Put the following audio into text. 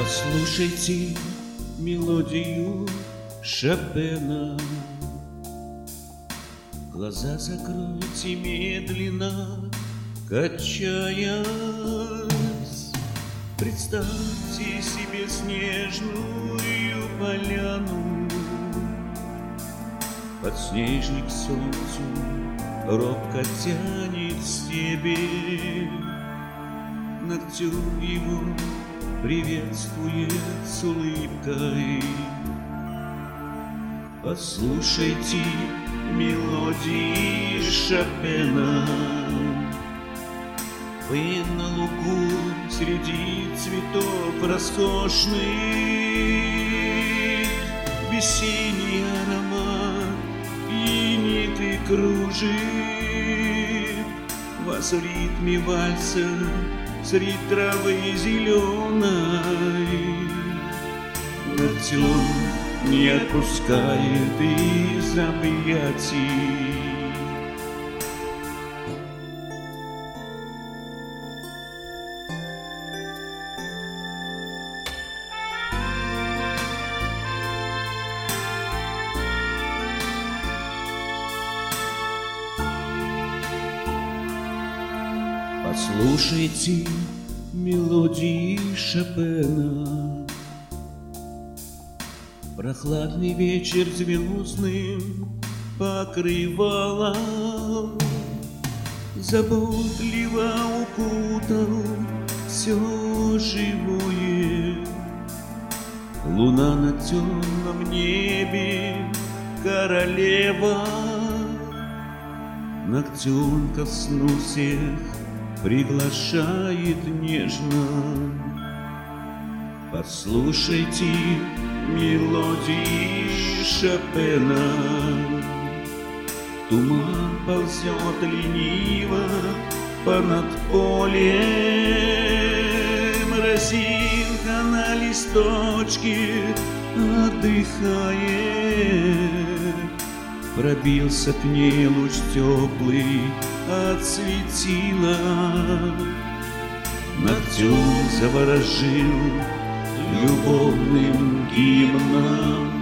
Послушайте мелодию Шопена. Глаза закройте медленно, качаясь. Представьте себе снежную поляну. Подснежник к солнцу робко тянет стебель. Ноктюрн его приветствует с улыбкой. Послушайте мелодии Шопена. Вы на лугу среди цветов роскошных, весенний аромат пьянит и кружит вас в ритме вальса среди травы зеленой. Ноктюрн не отпускает из объятий. Послушайте мелодии Шопена. Прохладный вечер звездным покрывалом заботливо укутал все живое. Луна на темном небе королева. Ноктюрн ко сну всех приглашает нежно. Послушайте мелодии Шопена. Туман ползет лениво понад полем. Росинка на листочке отдыхает. Пробился к ней луч теплый от светила. Ноктюрн заворожил любовным гимном.